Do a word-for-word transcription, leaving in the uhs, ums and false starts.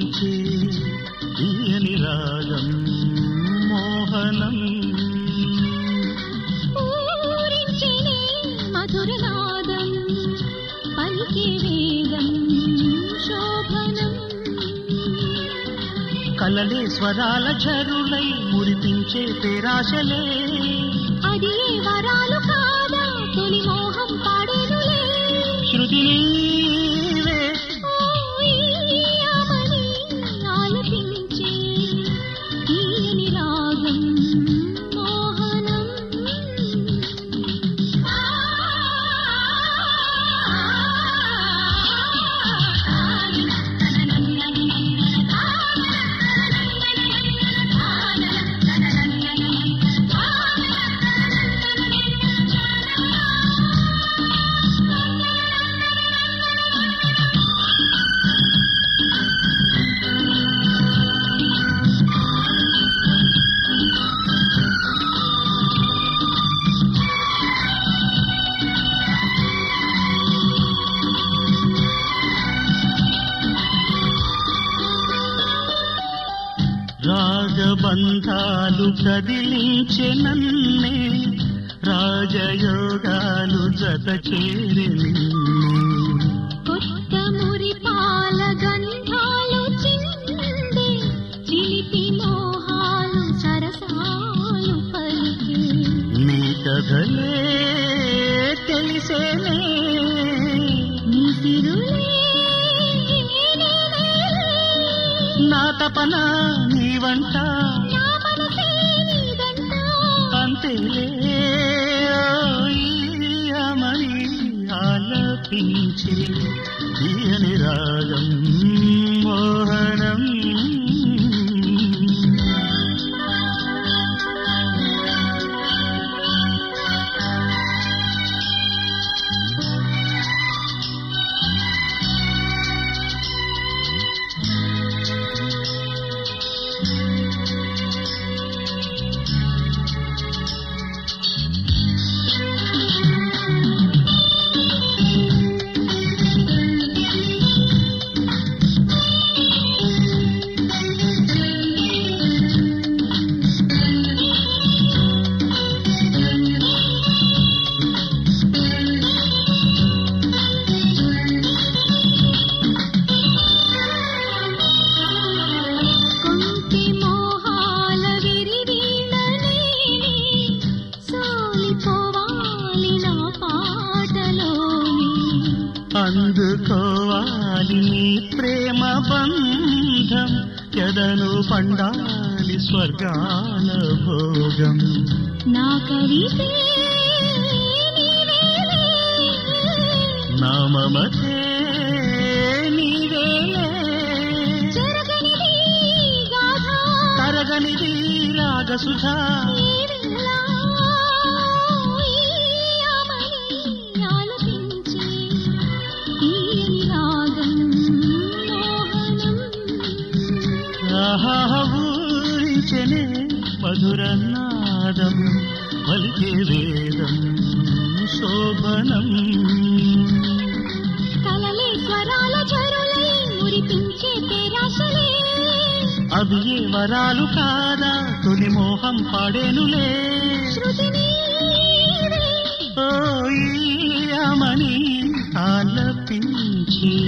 ఆలపించే తీయని రాగం మోహనం పూరించెనే మధురనాదం పలికే వేదం శోభనం కలలే స్వరాల ఝరులై మురిపించే పేరాశలే అది ఏ వరాలు కాదా తొలి మోహం పాడేనులే శృతి నీవే ఓయమని ఆలపించే తీయని రాగం మోహనం రాగబంధాలు కదిలించే నన్నే రాజయోగాలు జత చేరి కొత్త మురిపాల గంధాలు చిందే చిలిపి మోహాలు సరసాలు పలికే నీ కథలే తెలిసేనే నీ సిరులే నా తపన నీ వంట నా మనసే నీదంట అంతేలే ఓయమని ఆలపించే తీయని రాగం మోహనం కొంటి మోహాల విరివీణనేని సోలిపోవాలి నా పాటలోని అందుకోవాలి నీ ప్రేమ బంధం ఎదను పండాలి స్వర్గాల భోగం నా కవితే నీవేలే నా మమతే నీవేలే జరగనిది గాథ తరగనిది రాగసుధా ఈ వేళ ఓయమని ఆలపించే తీయని రాగం మోహనం ఊరించనే మధుర నాదం పలికే వేదం శోభనం కలలే స్వరాల ఝరులై మురిపించే పేరాశలే అవి ఏ వరాలు కాదా తొలి మోహం పాడేనులే శృతి నీవే ఓయమని ఆలపించే